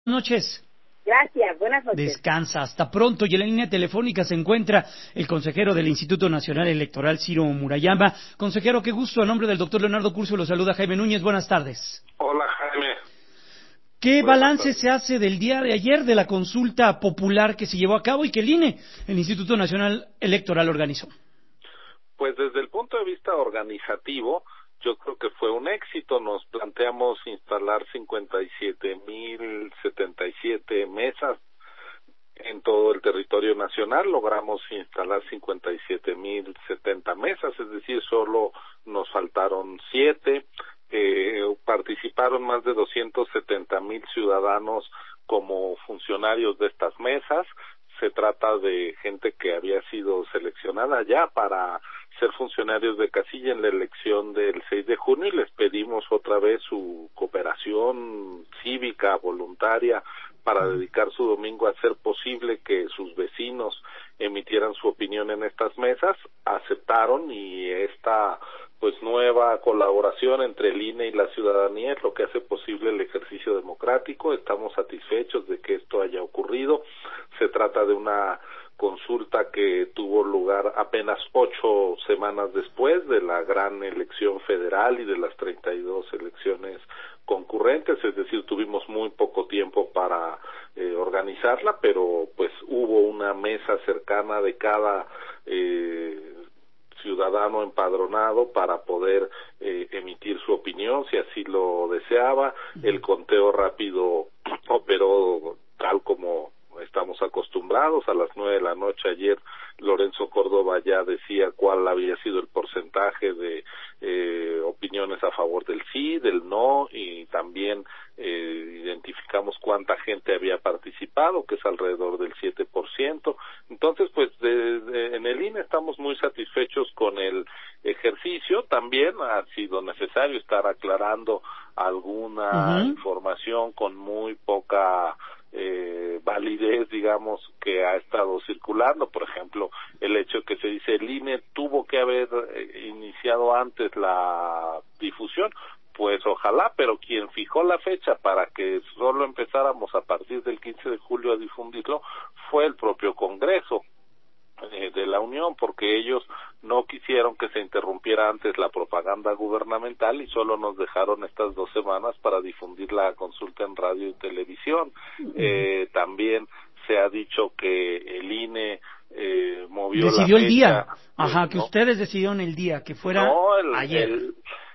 Noches. Gracias, buenas noches. Descansa, hasta pronto. Y en la línea telefónica se encuentra el consejero del Instituto Nacional Electoral, Ciro Murayama. Consejero, qué gusto. A nombre del doctor Leonardo Curcio lo saluda Jaime Núñez. Buenas tardes. Hola, Jaime. ¿Qué balance se hace del día de ayer de la consulta popular que se llevó a cabo y que el INE, el Instituto Nacional Electoral, organizó? Pues desde el punto de vista organizativo, yo creo que fue un éxito. Nos planteamos instalar 57,077 mesas en todo el territorio nacional. Logramos instalar 57,070 mesas, es decir, solo nos faltaron 7. Participaron más de 270,000 ciudadanos como funcionarios de estas mesas. Se trata de gente que había sido seleccionada ya para ser funcionarios de casilla en la elección del 6 de junio y les pedimos otra vez su cooperación cívica, voluntaria, para dedicar su domingo a hacer posible que sus vecinos emitieran su opinión en estas mesas. Aceptaron, y esta nueva colaboración entre el INE y la ciudadanía es lo que hace posible el ejercicio democrático. Estamos satisfechos de que esto haya ocurrido. Se trata de una consulta que tuvo lugar apenas 8 semanas después de la gran elección federal y de las 32 elecciones concurrentes, es decir, tuvimos muy poco tiempo para organizarla, pero pues hubo una mesa cercana de cada ciudadano empadronado para poder emitir su opinión si así lo deseaba. El conteo rápido operó tal como estamos acostumbrados. A las 9 de la noche ayer Lorenzo Córdoba ya decía cuál había sido el porcentaje de opiniones a favor del sí, del no, y también identificamos cuánta gente había participado, que es alrededor del 7%. Entonces, pues en el INE estamos muy satisfechos con el ejercicio. También ha sido necesario estar aclarando alguna información con muy poca validez, digamos, que ha estado circulando. Por ejemplo, el hecho que se dice el INE tuvo que haber iniciado antes la difusión. Pues ojalá, pero quien fijó la fecha para que solo empezáramos a partir del 15 de julio a difundirlo fue el propio Congreso de la Unión, porque ellos no quisieron que se interrumpiera antes la propaganda gubernamental y solo nos dejaron estas 2 semanas para difundir la consulta en radio y televisión. También se ha dicho que el INE decidió la fecha. El día. Ajá, ¿no? Que ustedes decidieron el día, que fuera ayer.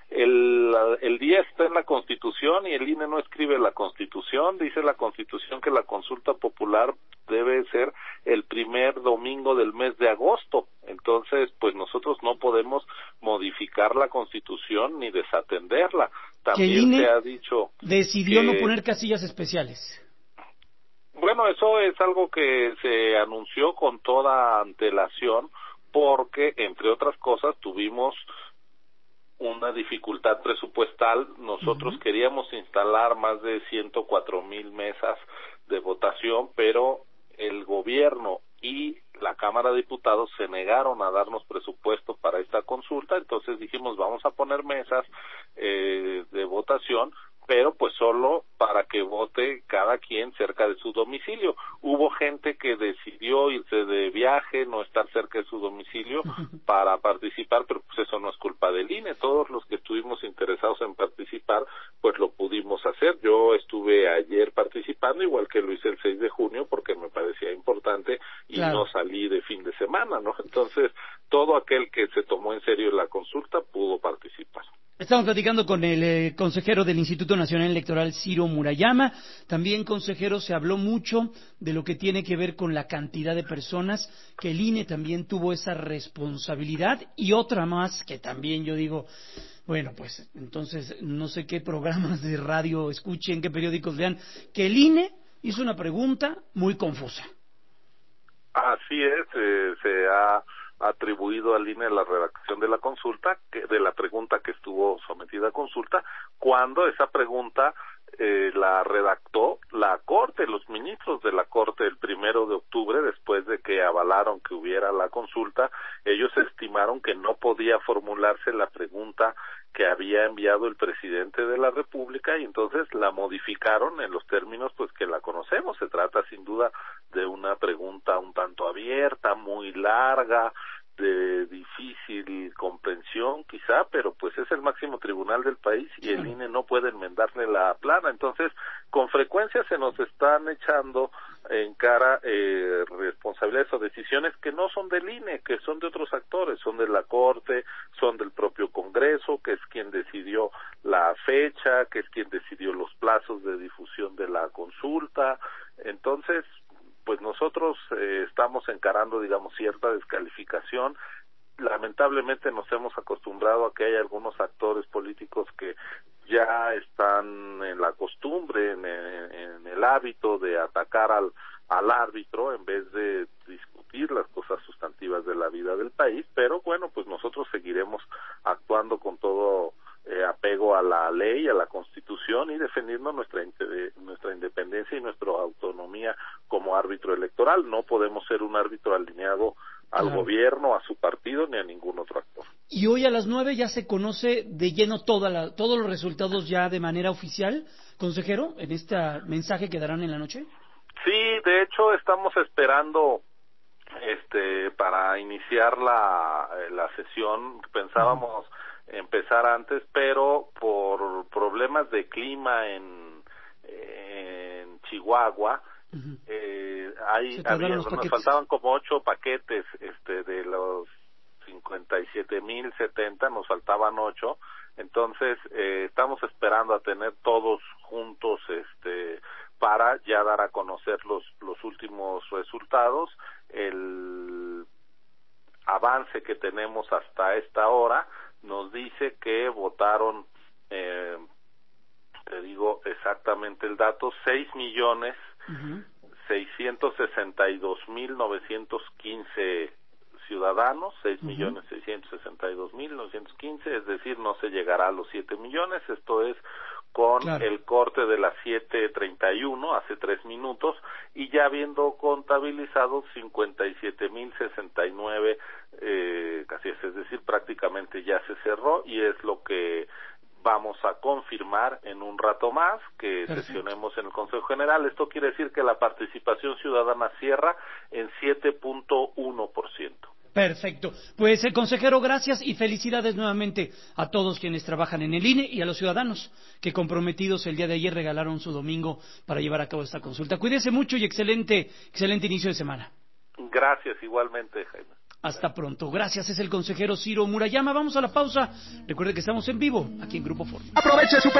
El día está en la Constitución y el INE no escribe la Constitución. Dice la Constitución que la consulta popular debe ser el primer domingo del mes de agosto. Entonces, pues nosotros no podemos modificar la Constitución ni desatenderla. También que el INE se ha dicho decidió no poner casillas especiales. Bueno, eso es algo que se anunció con toda antelación porque, entre otras cosas, tuvimos una dificultad presupuestal. Nosotros queríamos instalar más de 104,000 mesas de votación, pero el gobierno y la Cámara de Diputados se negaron a darnos presupuesto para esta consulta. Entonces dijimos, vamos a poner mesas de votación, pero pues solo para que vote cada quien cerca de su domicilio. Hubo gente que decidió irse de viaje, no estar cerca de su domicilio para participar, pero pues eso no es culpa del INE. Todos los que estuvimos interesados en participar, pues lo pudimos hacer. Yo estuve ayer participando, igual que lo hice el 6 de junio, porque me parecía importante y no salí de fin de semana, ¿no? Entonces, todo aquel que se tomó en serio la consulta pudo participar. Estamos platicando con el consejero del Instituto Nacional Electoral, Ciro Murayama. También, consejero, se habló mucho de lo que tiene que ver con la cantidad de personas, que el INE también tuvo esa responsabilidad, y otra más que también yo digo, bueno, pues entonces no sé qué programas de radio escuchen, qué periódicos lean, que el INE hizo una pregunta muy confusa. Así es, se ha atribuido al INE la redacción de la consulta, de la pregunta que estuvo sometida a consulta, cuando esa pregunta la redactó la Corte, los ministros de la Corte el 1 de octubre, después de que avalaron que hubiera la consulta. Ellos estimaron que no podía formularse la pregunta que había enviado el presidente de la República y entonces la modificaron en los términos pues que la Corte consecuencia se nos están echando en cara responsabilidades o decisiones que no son del INE, que son de otros actores, son de la Corte, son del propio Congreso, que es quien decidió la fecha, que es quien decidió los plazos de difusión de la consulta. Entonces, pues nosotros estamos encarando, digamos, cierta descalificación. Lamentablemente nos hemos acostumbrado a que hay algunos actores políticos que ya están en la costumbre, en el hábito de atacar al árbitro en vez de discutir las cosas sustantivas de la vida del país, pero bueno, pues nosotros seguiremos actuando con todo apego a la ley, a la Constitución y defendiendo nuestra independencia y nuestra autonomía como árbitro electoral. No podemos ser un árbitro alineado al gobierno, a su partido, ni a ningún otro actor. Y hoy a las 9 ya se conoce de lleno todos los resultados ya de manera oficial, consejero, en este mensaje que darán en la noche. Sí, de hecho estamos esperando para iniciar la sesión. Pensábamos empezar antes, pero por problemas de clima en Chihuahua, nos faltaban como 8 paquetes de los 57,070, nos faltaban 8, entonces estamos esperando a tener todos juntos para ya dar a conocer los últimos resultados. El avance que tenemos hasta esta hora nos dice que votaron, te digo exactamente el dato, 6,662,915 ciudadanos, 6,662,915, es decir, no se llegará a los 7 millones, esto es con el corte de las 7:31, hace 3 minutos, y ya habiendo contabilizado 57,069, casi es decir, prácticamente ya se cerró, y es lo que vamos a confirmar en un rato más, que sesionemos en el Consejo General. Esto quiere decir que la participación ciudadana cierra en 7.1%. Perfecto. Pues, consejero, gracias y felicidades nuevamente a todos quienes trabajan en el INE y a los ciudadanos que comprometidos el día de ayer regalaron su domingo para llevar a cabo esta consulta. Cuídese mucho y excelente inicio de semana. Gracias, igualmente, Jaime. Hasta pronto. Gracias, es el consejero Ciro Murayama. Vamos a la pausa. Recuerde que estamos en vivo aquí en Grupo Fórmula. Aproveche su